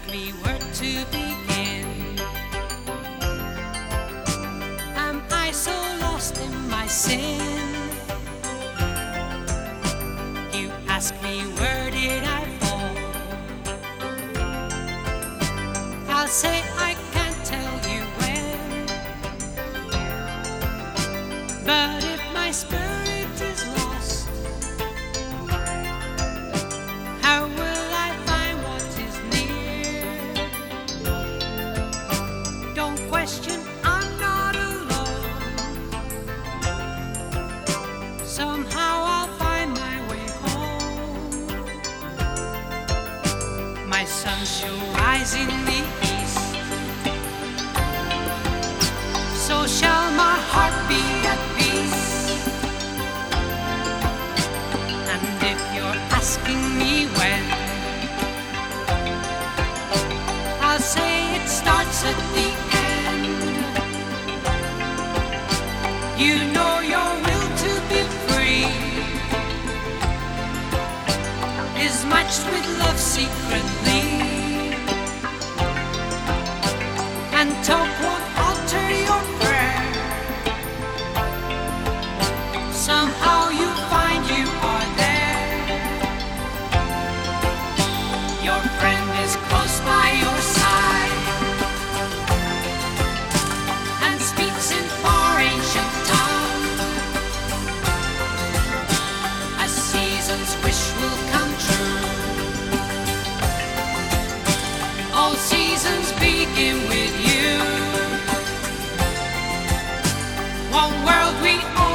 me where to begin. Am I so lost in my sin? You ask me where did I fall? I'll say I can't tell you when. But if my spirit is lost, how will I find what is near? Don't question, I'm not alone. Somehow I'll find my way home. My sun shall rise in the east, so shall my heart be at peace. And if you're asking me when, I'll say it starts at the end. You know your will to be free is matched with love secretly, and talk won't alter your prayer. Somehow you find you are there. Your friend is close by your side and speaks in far ancient tongue. A season's wish will come true. All seasons begin with you. One world we all